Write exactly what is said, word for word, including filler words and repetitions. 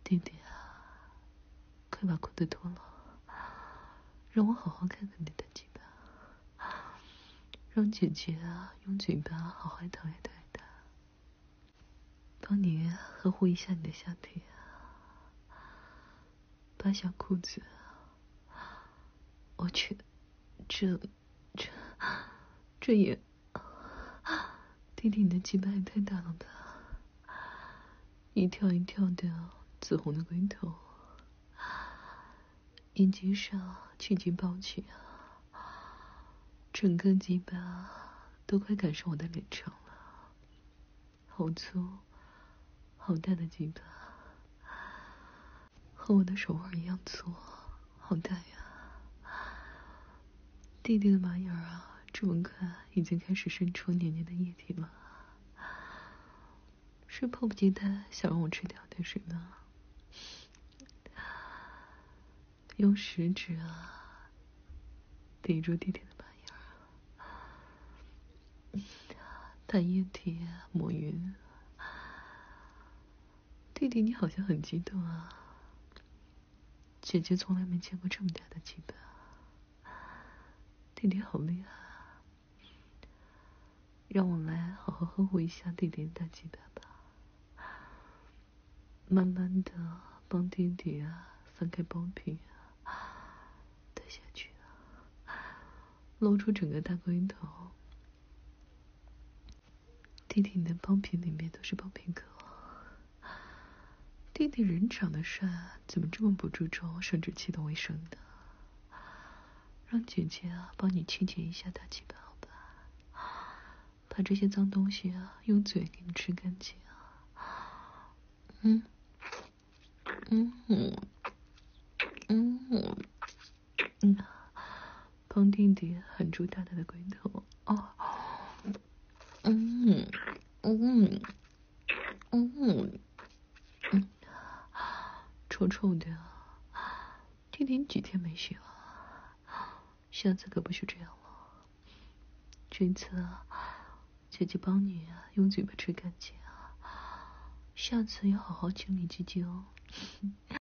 弟弟啊，快把裤子脱了，让我好好看看你的鸡巴，让姐姐啊用嘴巴好好讨一讨它，帮你呵护一下你的下体啊，扒下裤子。我去，这这这也，弟弟你的鸡巴也太大了吧，一跳一跳的紫红的龟头，阴茎上气劲暴起啊，整个鸡巴都快赶上我的脸上了，好粗好大的鸡巴，和我的手腕一样粗，好大呀。弟弟的马眼啊，这么快已经开始渗出黏黏的液体了，是迫不及待想让我吃掉的是吗？用食指啊抵住弟弟的马眼，把液体抹匀。弟弟你好像很激动啊，姐姐从来没见过这么大的鸡巴，弟弟好厉害啊，让我来好好呵护一下弟弟的大鸡巴吧，慢慢的帮弟弟啊翻开包皮啊，带下去啊，露出整个大龟头。弟弟你的包皮里面都是包皮壳，弟弟人长得帅，怎么这么不注重生殖器的卫生呢？让姐姐啊帮你清洁一下大鸡巴好吧，把这些脏东西啊用嘴给你吃干净啊。嗯嗯嗯嗯嗯，帮弟弟含住大大的龟头哦。嗯嗯嗯嗯，臭臭的，弟弟你几天没洗了？下次可不许这样了。这次啊，姐姐帮你啊用嘴巴吃干净啊，下次要好好清理鸡鸡哦。